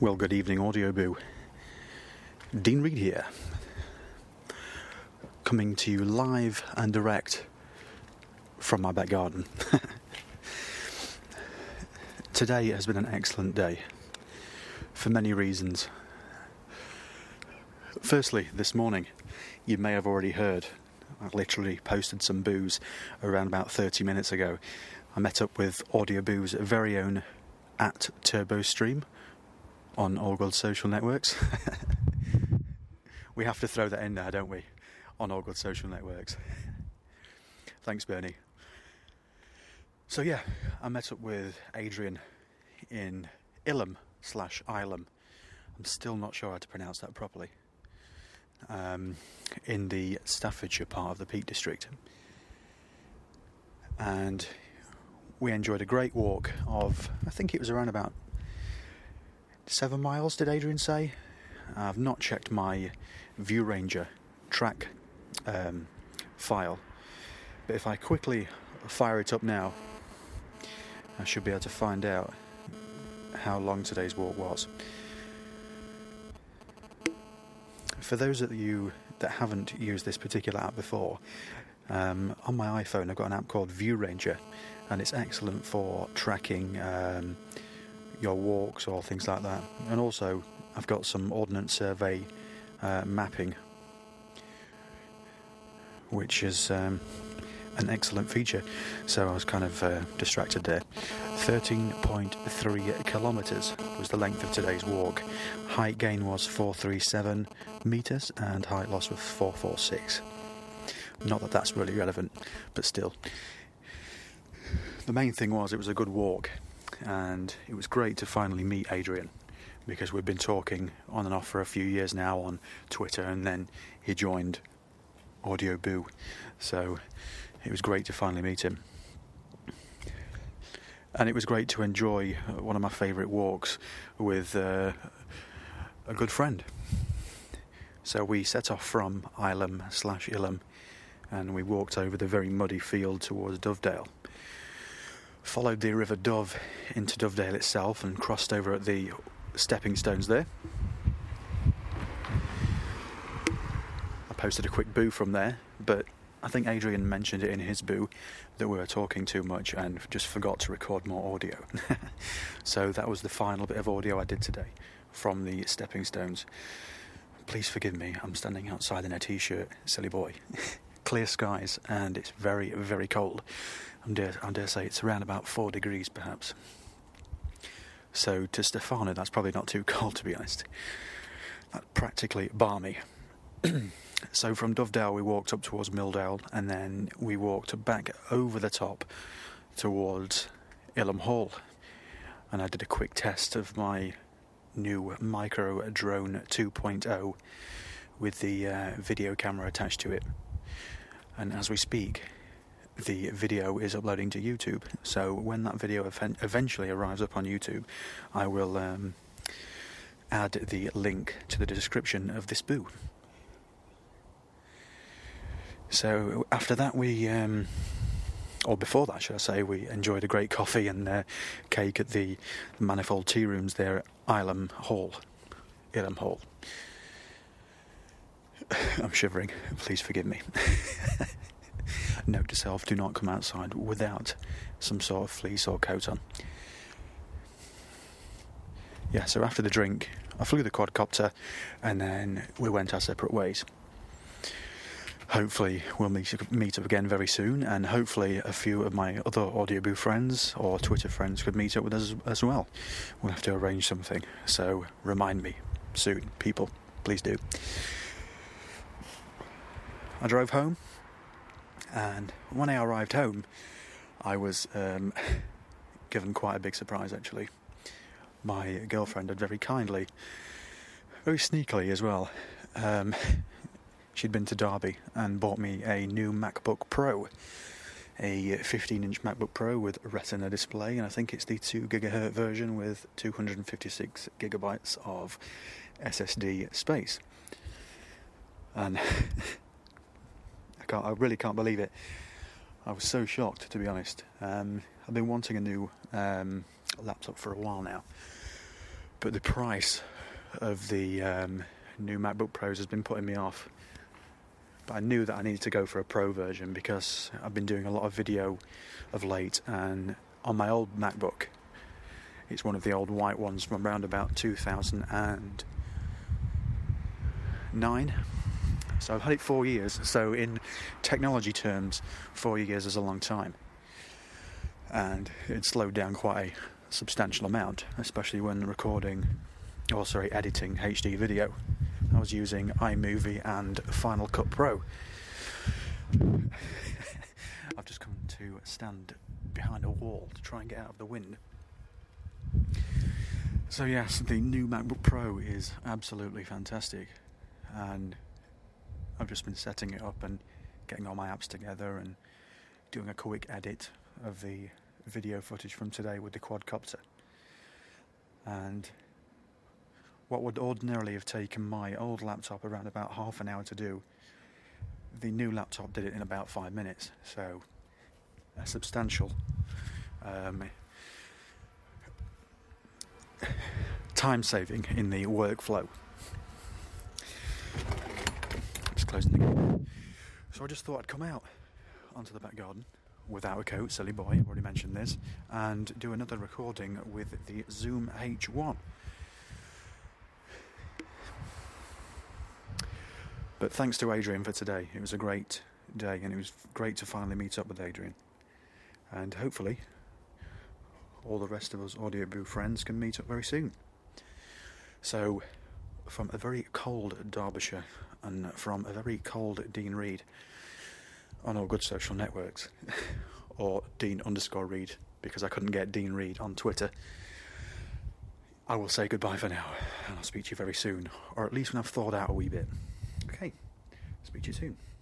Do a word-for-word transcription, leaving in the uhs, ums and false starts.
Well, good evening, Audio Boo. Dean Reed here, coming to you live and direct from my back garden. Today has been an excellent day, for many reasons. Firstly, this morning, you may have already heard, I literally posted some boos around about thirty minutes ago. I met up with Audio Boo's very own at TurboStream on all good social networks. We have to throw that in there, don't we? On all good social networks. Thanks, Bernie. So yeah, I met up with Adrian in Ilham slash Ilham. I'm still not sure how to pronounce that properly. Um, in the Staffordshire part of the Peak District. And we enjoyed a great walk of, I think it was around about seven miles, did Adrian say? I've not checked my ViewRanger track um, file, but if I quickly fire it up now, I should be able to find out how long today's walk was. For those of you that haven't used this particular app before, um, on my iPhone I've got an app called ViewRanger, and it's excellent for tracking um, your walks or things like that. And also I've got some Ordnance Survey uh, mapping, which is um, an excellent feature. So I was kind of uh, distracted there. thirteen point three kilometres was the length of today's walk. Height gain was four hundred thirty-seven metres and height loss was four hundred forty-six. Not that that's really relevant, but still. The main thing was it was a good walk, and it was great to finally meet Adrian, because we've been talking on and off for a few years now on Twitter, and then he joined Audio Boo, so it was great to finally meet him. And it was great to enjoy one of my favourite walks with uh, a good friend. So we set off from Ilham slash Ilham, and we walked over the very muddy field towards Dovedale. Followed the River Dove into Dovedale itself and crossed over at the stepping stones there. I posted a quick boo from there, but I think Adrian mentioned it in his boo that we were talking too much and just forgot to record more audio. So that was the final bit of audio I did today from the stepping stones. Please forgive me, I'm standing outside in a t-shirt, silly boy. Clear skies, and it's very, very cold. I dare, I dare say it's around about four degrees perhaps. So to Stefano, that's probably not too cold, to be honest. That's practically balmy. So from Dovedale we walked up towards Milldale, and then we walked back over the top towards Ilham Hall. And I did a quick test of my new Micro Drone two point oh with the uh, video camera attached to it. And as we speak, the video is uploading to YouTube. So when that video ev- eventually arrives up on YouTube, I will um, add the link to the description of this boo. So after that we, um, or before that should I say, we enjoyed a great coffee and uh, cake at the Manifold Tea Rooms there at Ilham Hall. Ilham Hall. I'm shivering, please forgive me. Note to self, do not come outside without some sort of fleece or coat on. Yeah, so after the drink, I flew the quadcopter and then we went our separate ways. Hopefully we'll meet, meet up again very soon, and hopefully a few of my other Audio Boo friends or Twitter friends could meet up with us as well. We'll have to arrange something, so remind me soon, people, please do. I drove home, and when I arrived home, I was um, given quite a big surprise, actually. My girlfriend had very kindly, very sneakily as well, um, she'd been to Derby and bought me a new MacBook Pro, a fifteen-inch MacBook Pro with Retina display, and I think it's the two gigahertz version with two hundred fifty-six gigabytes of S S D space. And I can't, I really can't believe it. I was so shocked, to be honest. Um, I've been wanting a new um, laptop for a while now, but the price of the um, new MacBook Pros has been putting me off. But I knew that I needed to go for a Pro version because I've been doing a lot of video of late, and on my old MacBook, it's one of the old white ones from around about two thousand nine. So I've had it four years. So in technology terms, four years is a long time. And it slowed down quite a substantial amount, especially when recording, or sorry, editing H D video. I was using iMovie and Final Cut Pro. I've just come to stand behind a wall to try and get out of the wind. So yes, the new MacBook Pro is absolutely fantastic, and I've just been setting it up and getting all my apps together and doing a quick edit of the video footage from today with the quadcopter. And what would ordinarily have taken my old laptop around about half an hour to do, the new laptop did it in about five minutes. So a substantial um, time saving in the workflow. Just closing the gate. So I just thought I'd come out onto the back garden without a coat, silly boy, I've already mentioned this, and do another recording with the Zoom H one. But thanks to Adrian for today. It was a great day, and it was great to finally meet up with Adrian. And hopefully all the rest of us Audio Boo friends can meet up very soon. So, from a very cold Derbyshire and from a very cold Dean Reed on all good social networks, or Dean underscore Reed, because I couldn't get Dean Reed on Twitter, I will say goodbye for now, and I'll speak to you very soon, or at least when I've thawed out a wee bit. Okay, speak to you soon.